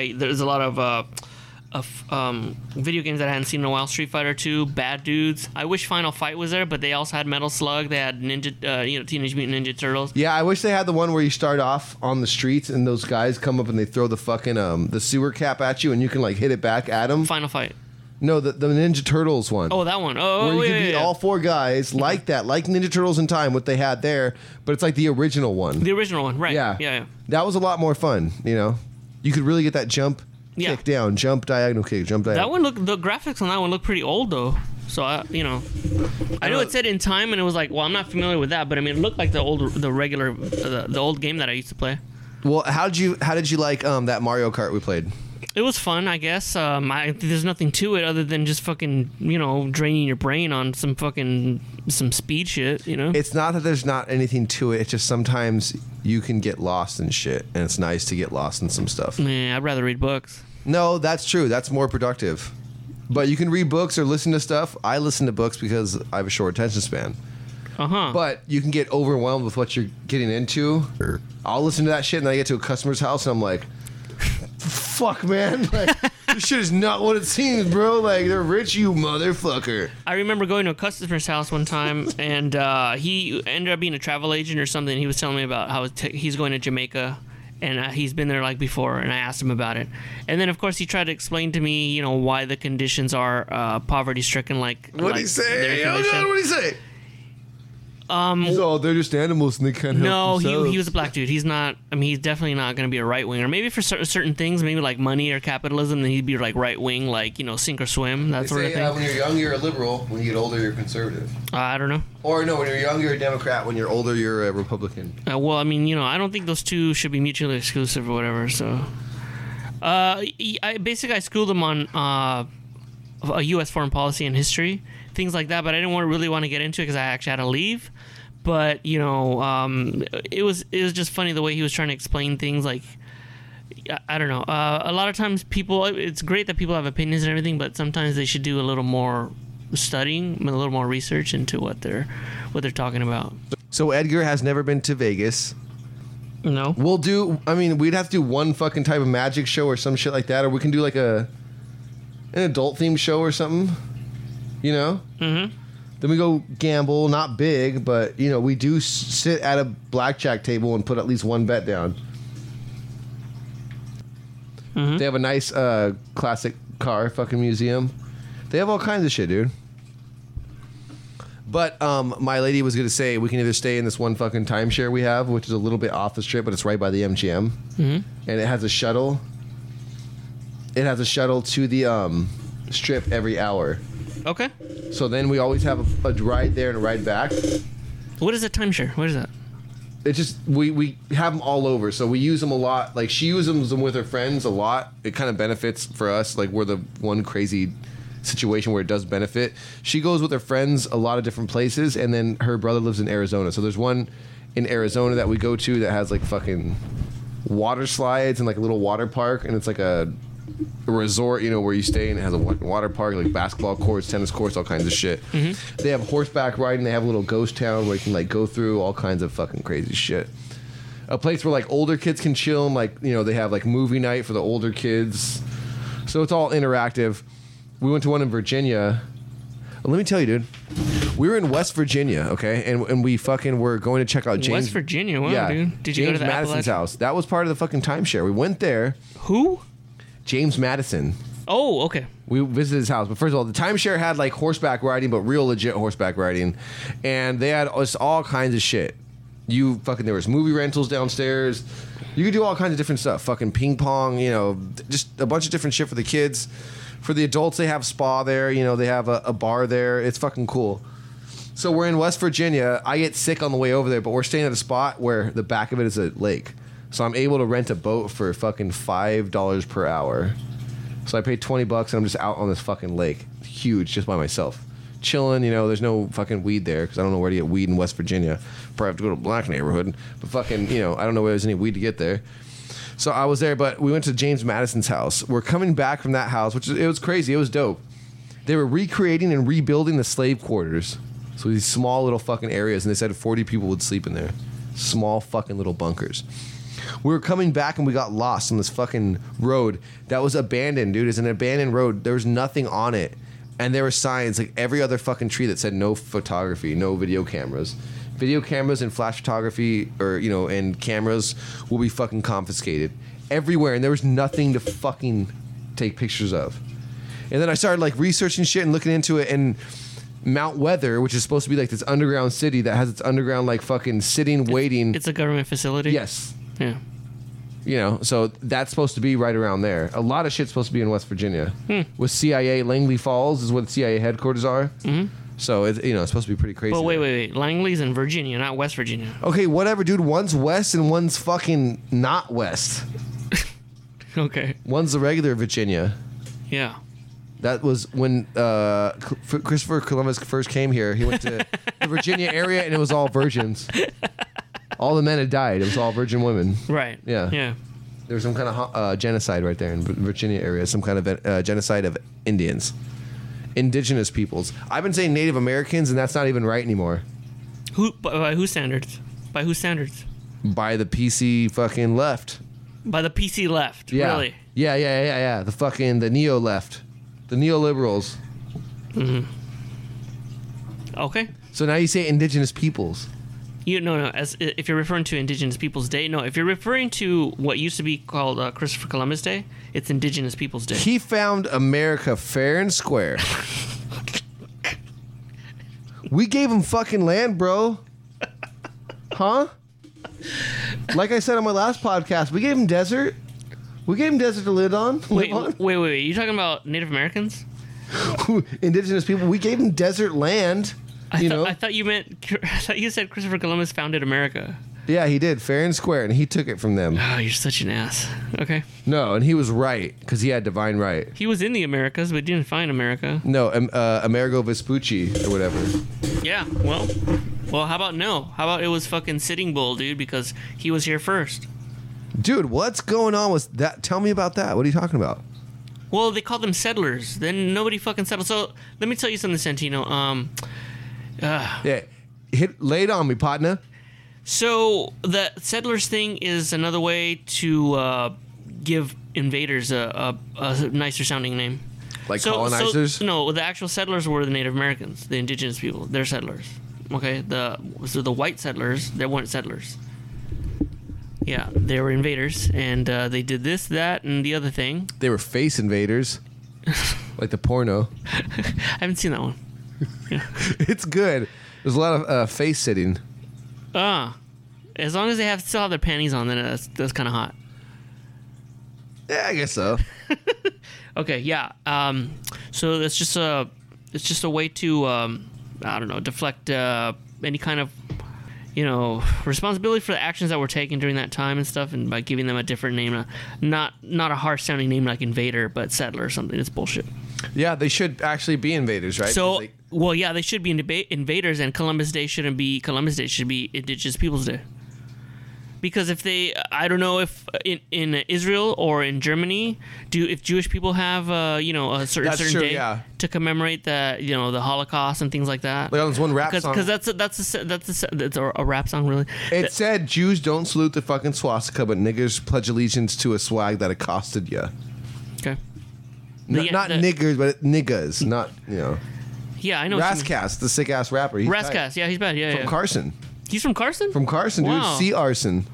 video games that I hadn't seen in a while. Street Fighter 2, Bad Dudes. I wish Final Fight was there, but they also had Metal Slug. They had Teenage Mutant Ninja Turtles.
Yeah, I wish they had the one where you start off on the streets and those guys come up and they throw the fucking the sewer cap at you and you can like hit it back at them.
Final Fight.
No, the Ninja Turtles one.
Oh, that one. Oh,
where you
yeah,
could beat all 4 guys like that, like Ninja Turtles in Time, what they had there, but it's like the original one.
The original one, right? Yeah.
That was a lot more fun. You could really get that jump, kick down, jump diagonal kick, jump diagonal.
That one the graphics on that one look pretty old though. So I know it said in Time, and it was like, well, I'm not familiar with that, but I mean, it looked like the old game that I used to play.
Well, how did you like that Mario Kart we played?
It was fun, I guess. There's nothing to it other than just fucking, draining your brain on some speed shit,
It's not that there's not anything to it. It's just sometimes you can get lost in shit, and it's nice to get lost in some stuff.
Yeah, I'd rather read books.
No, that's true. That's more productive. But you can read books or listen to stuff. I listen to books because I have a short attention span. But you can get overwhelmed with what you're getting into. I'll listen to that shit, and then I get to a customer's house, and I'm like, fuck, man. Like, this shit is not what it seems, bro. Like, they're rich, you motherfucker.
I remember going to a customer's house one time, and he ended up being a travel agent or something. He was telling me about how he's going to Jamaica, and he's been there, like, before, and I asked him about it. And then, of course, he tried to explain to me, why the conditions are poverty-stricken, like...
What'd he say? Oh, God, what'd he say? They're just animals and they can't help themselves.
No, he was a black dude. He's not. I mean, he's definitely not going to be a right winger. Maybe for certain things, maybe like money or capitalism, then he'd be like right wing, like sink or swim, that sort of thing.
When you're young, you're a liberal. When you get older, you're conservative.
I don't know.
Or no, when you're young, you're a Democrat. When you're older, you're a Republican.
Well, I mean, I don't think those two should be mutually exclusive or whatever. So, I schooled him on a U.S. foreign policy and history, things like that. But I didn't really want to get into it because I actually had to leave. But it was just funny the way he was trying to explain things. Like, I don't know. A lot of times it's great that people have opinions and everything, but sometimes they should do a little more studying, a little more research into what they're talking about.
So Edgar has never been to Vegas.
No.
We'd have to do one fucking type of magic show or some shit like that, or we can do like an adult themed show or something. Mm-hmm. Then we go gamble, not big, but, we do sit at a blackjack table and put at least one bet down. Mm-hmm. They have a nice classic car fucking museum. They have all kinds of shit, dude. But my lady was going to say we can either stay in this one fucking timeshare we have, which is a little bit off the strip, but it's right by the MGM. Mm-hmm. And it has a shuttle. It has a shuttle to the strip every hour.
Okay.
So then we always have a ride there and a ride back.
What is a timeshare? What is that?
It's just we have them all over, so we use them a lot. Like she uses them with her friends a lot. It kind of benefits for us. Like we're the one crazy situation where it does benefit. She goes with her friends a lot of different places, and then her brother lives in Arizona. So there's one in Arizona that we go to that has like fucking water slides and like a little water park, and it's like a resort, you know, where you stay, and it has a water park, like basketball courts, tennis courts, all kinds of shit. Mm-hmm. They have horseback riding. They have a little ghost town where you can like go through all kinds of fucking crazy shit. A place where like older kids can chill, and like, you know, they have like movie night for the older kids. So it's all interactive. We went to one in Virginia. Let me tell you, dude. We were in West Virginia, okay, and we fucking were going to check out James.
West Virginia, wow, dude. Did you
James
go to the
Madison's house? That was part of the fucking timeshare. We went there.
Who?
James Madison.
Oh, okay.
We visited his house, but first of all, the timeshare had like horseback riding, but real legit horseback riding, and they had just all kinds of shit. There was movie rentals downstairs. You could do all kinds of different stuff. Fucking ping pong, you know, just a bunch of different shit for the kids. For the adults, they have spa there. You know, they have a bar there. It's fucking cool. So we're in West Virginia. I get sick on the way over there, but we're staying at a spot where the back of it is a lake. So I'm able to rent a boat for fucking $5 per hour. So I paid $20 and I'm just out on this fucking lake. Huge, just by myself. Chilling, you know, there's no fucking weed there because I don't know where to get weed in West Virginia. Probably have to go to a black neighborhood. But fucking, you know, I don't know where there's any weed to get there. So I was there, but we went to James Madison's house. We're coming back from that house, it was crazy. It was dope. They were recreating and rebuilding the slave quarters. So these small little fucking areas, and they said 40 people would sleep in there. Small fucking little bunkers. We were coming back and we got lost on this fucking road that was abandoned, dude. It's an abandoned road. There was nothing on it. And there were signs like every other fucking tree that said no photography, no video cameras. Video cameras and flash photography or, you know, and cameras will be fucking confiscated everywhere. And there was nothing to fucking take pictures of. And then I started like researching shit and looking into it, and Mount Weather, which is supposed to be like this underground city that has its underground like fucking sitting, waiting.
It's a government facility?
Yes.
Yeah.
You know, so that's supposed to be right around there. A lot of shit's supposed to be in West Virginia. With CIA, Langley Falls is where the CIA headquarters are. Mm-hmm. So, it's supposed to be pretty crazy.
But wait. Langley's in Virginia, not West Virginia.
Okay, whatever, dude. One's west and one's fucking not west.
Okay.
One's the regular Virginia.
Yeah.
That was when Christopher Columbus first came here. He went to the Virginia area, and it was all virgins. All the men had died. It was all virgin women.
Right.
Yeah.
Yeah.
There was some kind of genocide right there in the Virginia area. Some kind of genocide of Indians. Indigenous peoples. I've been saying Native Americans, and that's not even right anymore.
By whose standards? By whose standards?
By the PC fucking left.
By the PC left.
Yeah.
Really?
Yeah. The neo left. The neoliberals.
Mm-hmm. Okay.
So now you say indigenous peoples.
No. If you're referring to Indigenous Peoples Day, no. If you're referring to what used to be called Christopher Columbus Day, it's Indigenous Peoples Day.
He found America fair and square. We gave him fucking land, bro. Huh? Like I said on my last podcast, we gave him desert. We gave him desert to live on.
Wait. You talking about Native Americans?
Indigenous people. We gave him desert land.
I thought you said Christopher Columbus founded America.
Yeah, he did, fair and square, and he took it from them.
Oh, you're such an ass. Okay.
No, and he was right, because he had divine right.
He was in the Americas, but didn't find America.
No, Amerigo Vespucci, or whatever.
Yeah, well, how about no? How about it was fucking Sitting Bull, dude, because he was here first.
Dude, what's going on with that? Tell me about that. What are you talking about?
Well, they called them settlers. Then nobody fucking settled. So, let me tell you something, Santino.
Yeah, lay it on me, partner.
So the settlers thing is another way to give invaders a nicer sounding name.
Like colonizers?
No, the actual settlers were the Native Americans, the indigenous people. They're settlers. Okay, so the white settlers, they weren't settlers. Yeah, they were invaders, and they did this, that, and the other thing.
They were face invaders, like the porno.
I haven't seen that one. Yeah.
It's good. There's a lot of face sitting.
As long as they still have their panties on, then that's kind of hot.
Yeah, I guess so.
Okay, yeah. So it's just a way to I don't know, deflect any kind of responsibility for the actions that were taken during that time and stuff, and by giving them a different name, not a harsh sounding name like Invader, but Settler or something. It's bullshit.
Yeah, they should actually be invaders, right?
So, they should be invaders, and Columbus Day shouldn't be Columbus Day. It should be Indigenous Peoples Day. Because if I don't know if in Israel or in Germany, if Jewish people have a certain
true,
day
yeah.
to commemorate the Holocaust and things like that.
Like on this one rap song.
Because that's a rap song, really.
It said Jews don't salute the fucking swastika, but niggers pledge allegiance to a swag that accosted you.
Okay.
Not niggers, but niggas, not
Yeah, I know.
Rascast, the sick ass rapper.
Rascast, yeah, he's bad. Yeah,
From Carson.
He's from Carson?
From Carson,
Wow.
dude. See arson.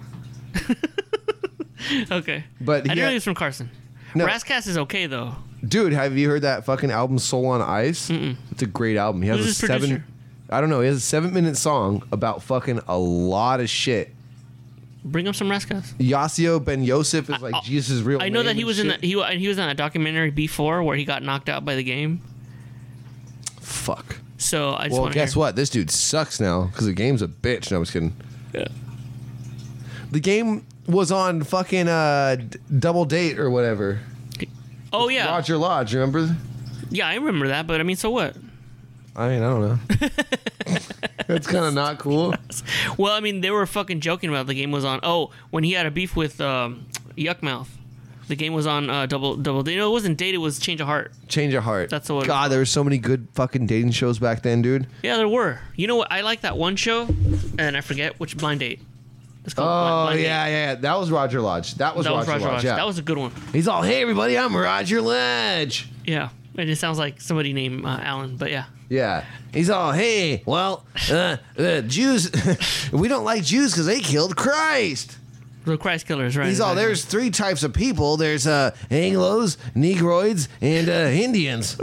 Okay.
But
I didn't know he was from Carson.
No.
Rascast is okay, though.
Dude, have you heard that fucking album Soul on Ice? Mm-mm. It's a great album. He has
Who's his producer?
I don't know. He has a 7-minute song about fucking a lot of shit.
Bring up some Rascast.
Yasio Ben Yosef is like Jesus' real name.
I know that he was
shit.
he was in that documentary before where he got knocked out by the game.
Fuck.
So I just
Well,
want
guess what? This dude sucks now because the game's a bitch. No, I was kidding.
Yeah.
The game was on fucking Double Date or whatever.
Oh yeah.
Roger Lodge, remember?
Yeah, I remember that, but I mean, so what?
I don't know. That's kind of not cool.
Well, I mean, they were fucking joking about the game was on. Oh, when he had a beef with Yuckmouth, the game was on Double Date. No, it wasn't Date. It was Change of Heart.
Change of Heart.
That's what.
God, there were so many good fucking dating shows back then, dude.
Yeah, there were. You know what? I like that one show, and I forget which Blind Date. It's called Blind Date.
Yeah. That was Roger Lodge. That was Roger Lodge. Yeah.
That was a good one.
He's all, hey everybody, I'm Roger Lodge.
Yeah, and it sounds like somebody named Alan, but yeah.
Yeah. He's all, hey, well, Jews, we don't like Jews because they killed Christ.
The Christ killers, right?
He's all, there's 3 types of people. There's Anglos, Negroids, and Indians.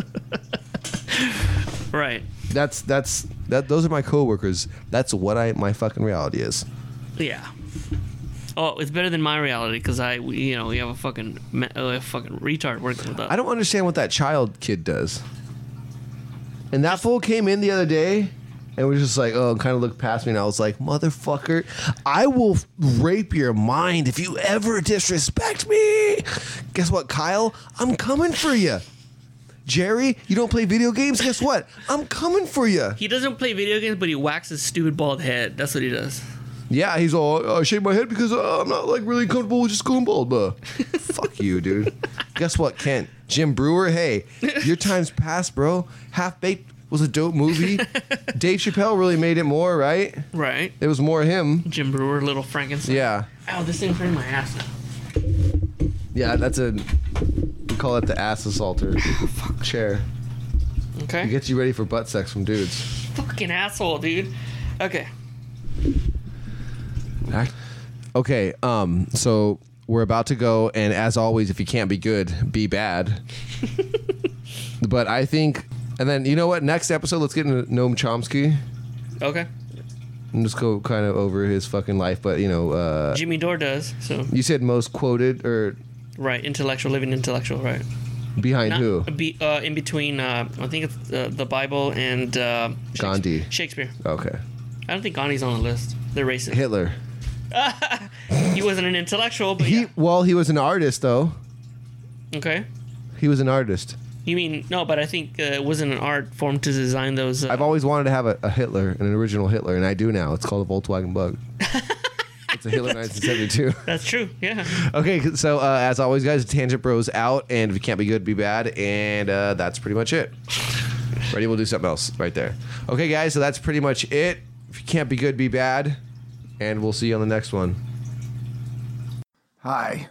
Right.
Those are my coworkers. That's what my fucking reality is.
Yeah. Oh, it's better than my reality because we have a fucking retard working with us.
I don't understand what that child kid does. And that fool came in the other day and was just like, kind of looked past me, and I was like, motherfucker, I will rape your mind if you ever disrespect me. Guess what, Kyle? I'm coming for you. Jerry, you don't play video games? Guess what? I'm coming for you.
He doesn't play video games, but he whacks his stupid bald head. That's what he does.
Yeah, he's all, I shave my head because I'm not like really comfortable with just going bald, but fuck you, dude. Guess what, Kent? Jim Brewer, hey, your time's past, bro. Half-Baked was a dope movie. Dave Chappelle really made it more, right?
Right.
It was more him.
Jim Brewer, Little Frankenstein.
Yeah.
Ow, this thing's hurting my ass now.
Yeah, we call it the ass assaulter chair.
Okay.
It gets you ready for butt sex from dudes.
Fucking asshole, dude. Okay.
Okay, so we're about to go, and as always, if you can't be good, be bad. But I think, and then, you know what? Next episode, let's get into Noam Chomsky.
Okay.
And just go kind of over his fucking life, but,
Jimmy Dore does, so.
You said most quoted, or...
Right, living intellectual, right.
Behind who?
In between, I think it's the Bible and...
Gandhi.
Shakespeare.
Okay.
I don't think Gandhi's on the list. They're racist.
Hitler.
He wasn't an intellectual, but
he was an artist, though.
Okay.
He was an artist.
You mean, no, but I think it wasn't an art form to design those...
I've always wanted to have a Hitler, an original Hitler, and I do now. It's called a Volkswagen Bug. It's a Hitler 1972.
That's true, yeah.
Okay, so as always, guys, Tangent Bros out, and if you can't be good, be bad, and that's pretty much it. Ready? We'll do something else right there. Okay, guys, so that's pretty much it. If you can't be good, be bad, and we'll see you on the next one.
Hi.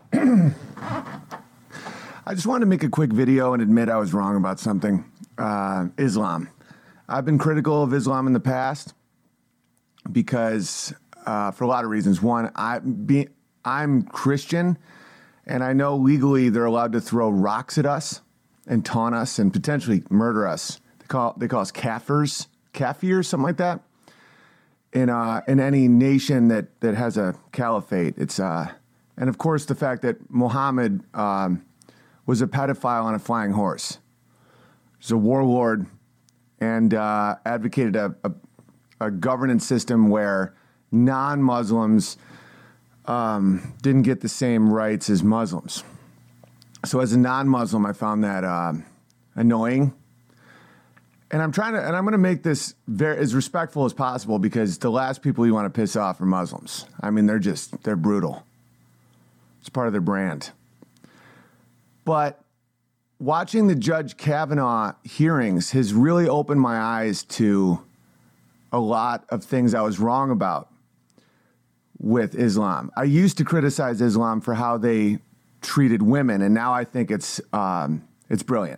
I just wanted to make a quick video and admit I was wrong about something. Islam. I've been critical of Islam in the past because for a lot of reasons. One, I'm Christian, and I know legally they're allowed to throw rocks at us and taunt us and potentially murder us. They call us kafirs, kafir, something like that. In any nation that has a caliphate, it's and of course the fact that Muhammad was a pedophile on a flying horse. He's a warlord and advocated a governance system where non-Muslims didn't get the same rights as Muslims. So as a non-Muslim, I found that annoying. And I'm going to make this as respectful as possible because the last people you want to piss off are Muslims. I mean, they're brutal. It's part of their brand. But watching the Judge Kavanaugh hearings has really opened my eyes to a lot of things I was wrong about with Islam. I used to criticize Islam for how they treated women, and now I think it's brilliant.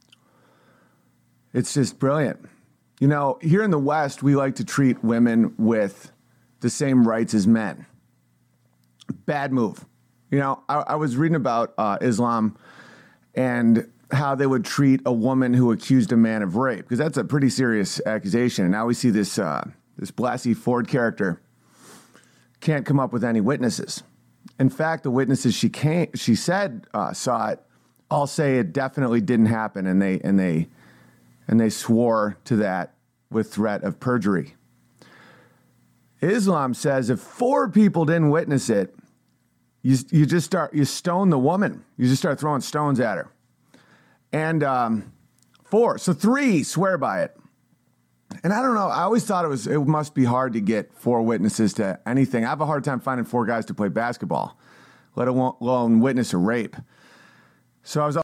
It's just brilliant. You know, here in the West, we like to treat women with the same rights as men. Bad move. You know, I was reading about Islam and how they would treat a woman who accused a man of rape, because that's a pretty serious accusation. And now we see this Blasey Ford character can't come up with any witnesses. In fact, the witnesses she said saw it all say it definitely didn't happen, and they swore to that with threat of perjury. Islam says if 4 people didn't witness it, you stone the woman. You just start throwing stones at her. And 4, so 3 swear by it. And I don't know, I always thought it must be hard to get 4 witnesses to anything. I have a hard time finding 4 guys to play basketball, let alone witness a rape. So I was